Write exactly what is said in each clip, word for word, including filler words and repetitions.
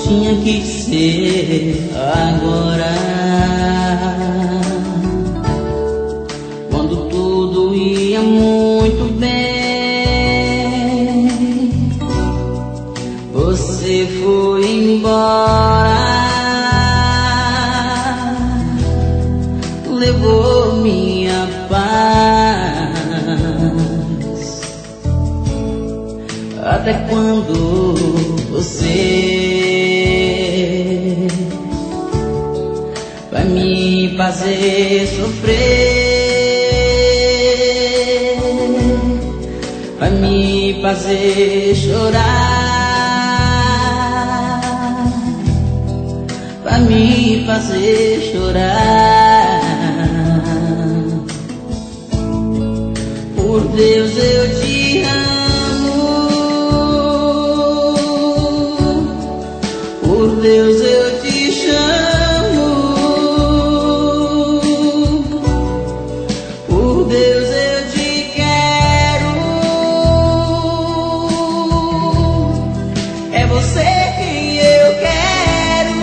tinha que ser agora, quando tudo ia muito bem. Você foi embora, levou minha paz. Até quando você vai me fazer sofrer, vai me fazer chorar, vai me fazer chorar? Por Deus eu te amo, por Deus eu te chamo, por Deus eu te quero. É você quem eu quero.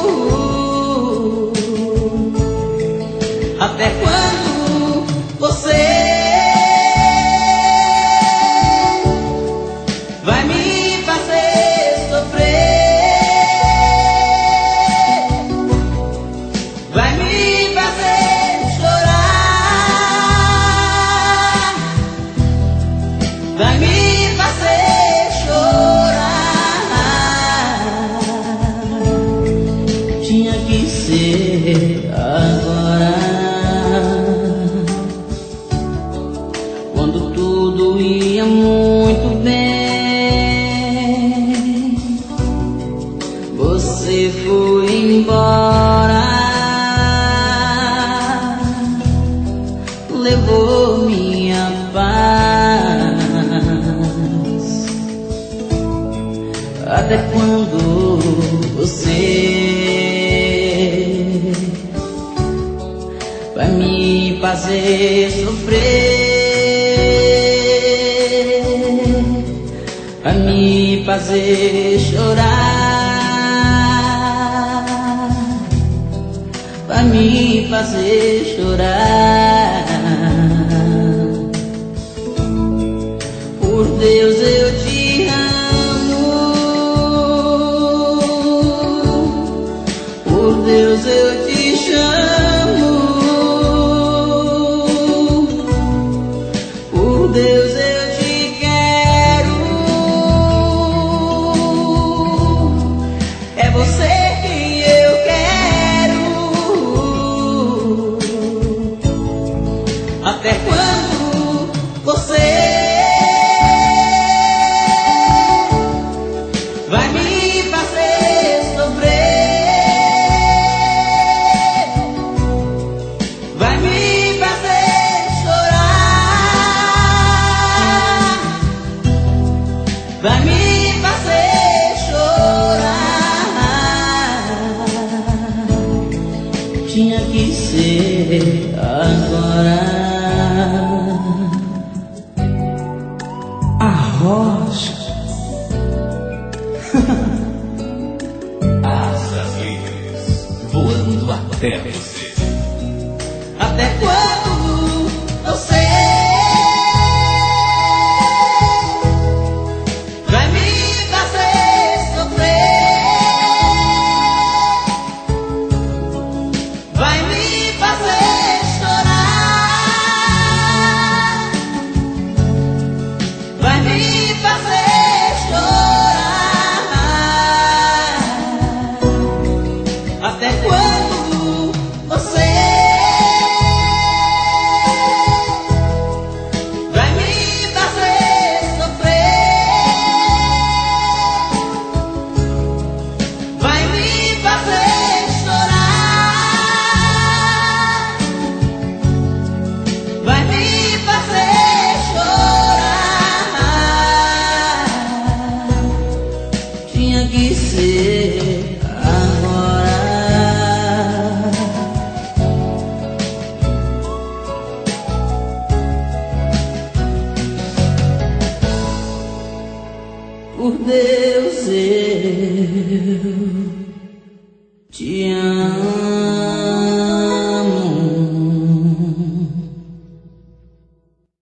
Até quando você vai me fazer sofrer, vai me fazer chorar, vai me fazer chorar? Tinha que ser agora, quando tudo ia muito bem. Você foi embora, levou minha paz. Até quando você vai me fazer sofrer, vai me fazer chorar, vai me fazer chorar? Por Deus eu te amo, por Deus eu te chamo, por Deus eu te quero. É você quem eu quero. Até quando você vai me fazer sofrer, vai me fazer chorar, vai me fazer chorar? Tinha que ser agora. A rocha. Asas livres, voando até você. Até quando você vai me fazer sofrer, vai me fazer chorar, vai me fazer chorar? Até quando você vai me fazer sofrer, vai me fazer chorar, vai me fazer chorar? Tinha que ser agora, por Deus eu